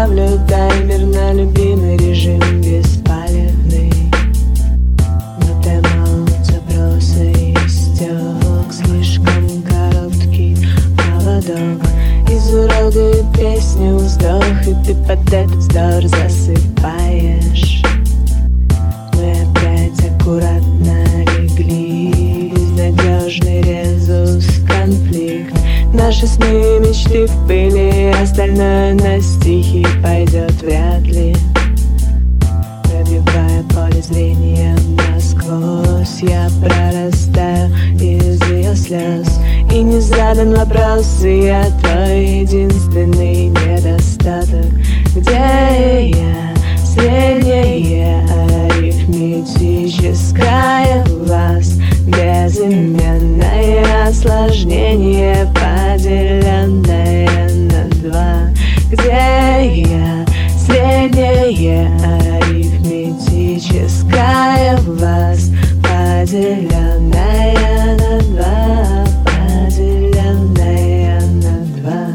ставлю таймер на любимый режим беспалевный. Но темп запроса истек, слишком короткий поводок изуродует песню вздох, и ты под этот вздох засыпаешь. Мы опять аккуратно легли, безнадежный резус, конфликт. Наши сны, мечты в пыли, остальное на стихи пойдет вряд ли. Пробивая поле зрения насквозь, я прорастаю из ее слез. И не задан вопрос, и я твой единственный недостаток. Где я? Среднее арифметическое у вас, безыменное осложнение, поделенное на два. Где я? Среднее арифметическое у вас, поделенное на два, поделенное на два.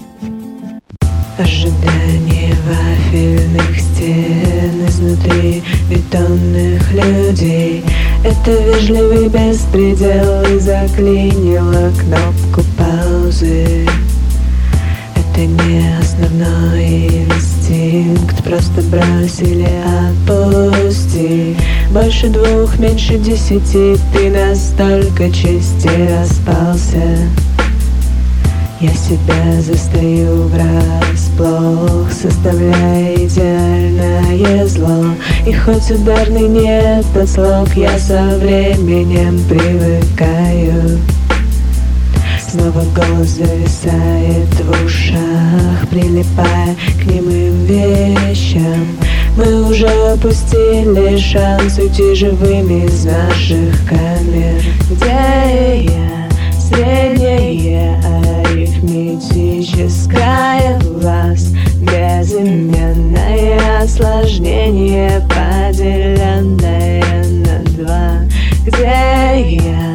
Ожидание вафельных стен изнутри бетонных людей. Это вежливый беспредел, и заклинило кнопку паузы. Это не основной инстинкт, просто бросили, отпусти. Больше 2, меньше 10, ты настолько чисти распался. Я себя застаю врасплох, составляя идеальное зло. И хоть ударный нет тот слог, я со временем привыкаю. Снова голос зависает в ушах, прилипая к немым вещам. Мы уже опустили шанс уйти живыми из наших камер. Где я? Среднее арифметическое у вас, безыменное осложнение, поделенное на два. Где я?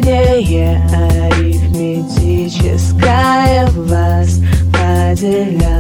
Среднее арифметическое у вас, поделенное